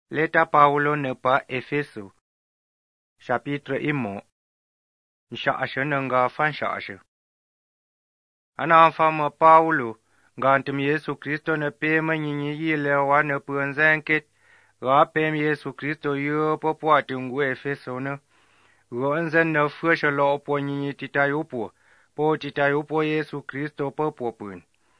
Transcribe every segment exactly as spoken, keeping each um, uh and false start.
Leta Paulo nepa Efeso. Chapitre imo. Nsha'ashe nga fa nsha'ashe. Ana fama Paulo gantum Yesu Kristo ne pema nyinyi yile wa ne punzenket ga pem Yesu Kristo yo popo atungu Efeso ne. Go nzen ne fusha lo po nyinyi titayupo. Po titayupo Yesu Kristo popo pun.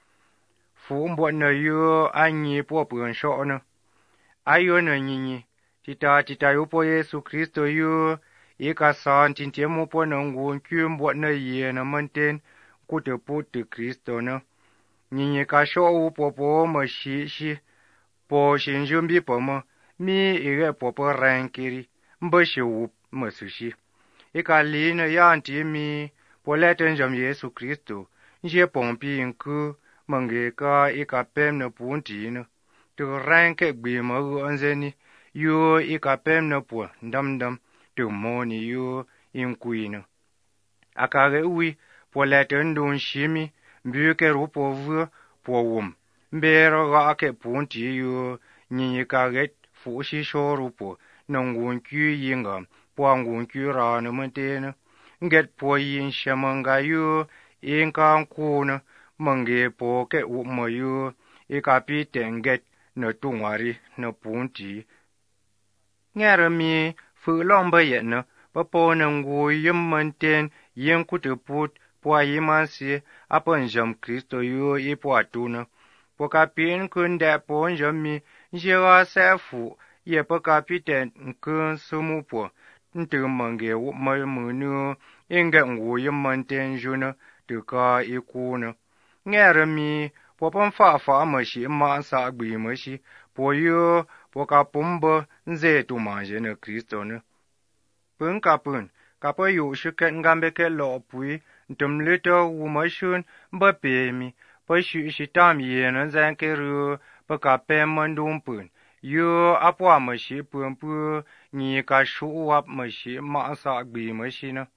Fu mbo ne yo anyi popo nsho ne. Ayo ne nyinyi. Tita tita yupo Yesu Kristo yu ika san tintie mupo na ngun kyumbo na ye na manten kute puti Kristo na. Nyinyi ka sho upo po ma shi shi po shinjumbi po ma mi ige po po rankiri mba shi up ma su shi. Ika li na yanti mi po leten jam Yesu Kristo nje pompi nku mange ka ika pem na punti na. Tu ranke gbi ma uanzeni yo ika pem na po ndam ndam tu moni yo inkuina. Akage ui po lete ndun shimi mbuke rupo vu po wum. Mbero ga ake punti yo nyinyi kage fushi shoru po nangun kyu yinga po angun kyu rana mantena. Nget po yin shamanga yo inka kuna mange po ke uma yo ika pite nget na tungwari na punti. Ngere mi fu lomba yetna papo na ngu yimmanten yin kutu put po yimansi apa njam Kristo yu ipo atuna. Po kapin kunde po njam mi njira sefu ye po kapiten nkun sumu po ntu mange wupma munu inge ngu yimmanten juna tuka ikuna. Ngere mi po pamfa fa mashi ma sa gbi mashi po yu po ka pumba nze tu manje na Kristo ne. Pun ka pun, ka po yu shuket ngambe ke lo pui, ntum lito wumashun mba pemi, po shu shitam ye na zanke ru, po ka pem mandum pun. Yu apwa mashi pun pu, nyi ka shu wap mashi ma sa gbi mashi na.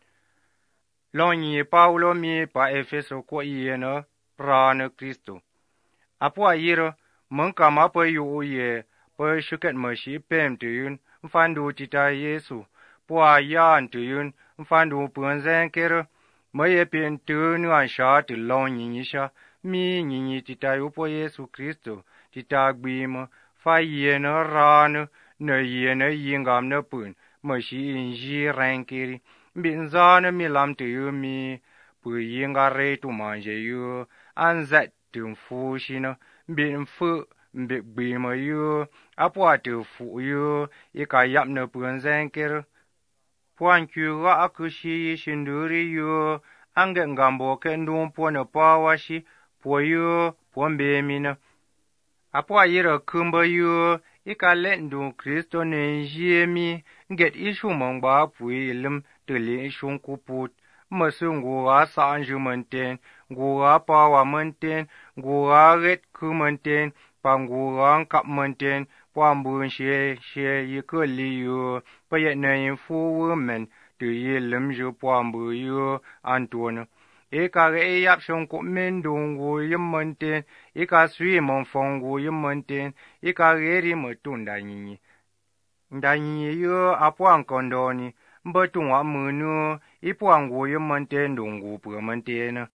Lo nyi Paulo mi pa Efeso ko ye na pra na Kristo. Apwa yiro, mungka ma po yu ye, po shuket mashi pem tu yun, mfandu tita Yesu, po a yan tu yun, mfandu punzen kero, maye pin tu nuan sha tu long nyinyi sha, mi nyinyi tita yu po Yesu Kristo, tita gbima, fa ye na ranu, na ye na yingam na pun, mashi inji rankiri, mbin zana mi lam tu yu mi, pu yinga re tu manje yu, anzat tu mfu shina, mbin fu, mbik gbima yu, apwa tu fu yu, ika yap na punzen kero. Puan kyu ga akushi shinduri yu, ange ngambo kendung po na pawashi, po yu, po mbemina. Apwa yira kumba yu, ika lendu Kristo nenjemi, nget ishu mongba pui ilim tuli ishun kuput. Masu nguwa sanju manten, nguwa pawa manten, nguwa ret ku manten, panguwa kap manten, pambun she she yikuli yu, payet na infu women, tu yilim ju pambu yu antona. Ika re yap shon ko mendungu yimanten, ika sui monfongu yimanten, ika reri matunda nyinyi. Nda nyinyi yu apwa nkondoni, mbatungwa munu, ipu angu yimanten dungu pura mantena.